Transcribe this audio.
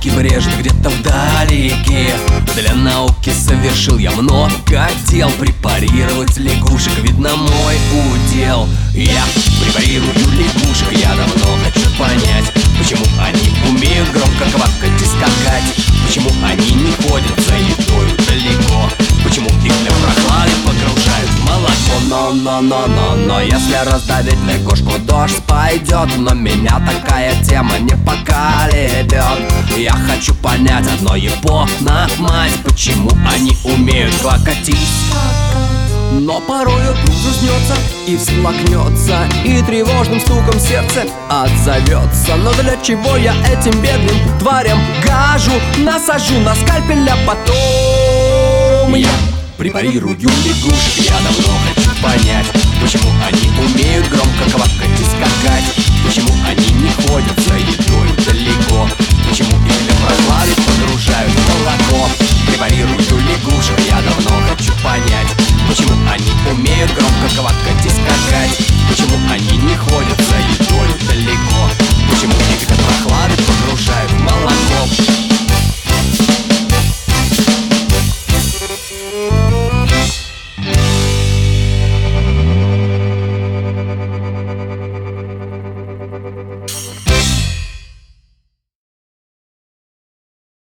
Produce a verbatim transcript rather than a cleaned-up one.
палки брежет где-то вдалеке. Для науки совершил я много дел. Препарировать лягушек, видно, мой удел. Я препарирую лягушек, я давно хочу понять, почему они умеют громко квакать и скакать, почему они не ходят за едой далеко, почему их для прохлады погружают в молоко. Но-но-но-но-но, если раздавить лягушку, дождь пойдет. Но меня такая тема не поколебет. Я хочу понять одно, ебона мать, почему они умеют квакать, но порой вдруг заснется и всплакнется, и тревожным стуком сердце отзовется. Но для чего я этим бедным тварям гажу? Насажу на скальпель, а потом я препарирую лягушек. Я давно хочу понять, почему они умеют громко квакать и скакать, почему они не ходят за едой далеко, почему их для прохлады погружают в молоко. Препарирую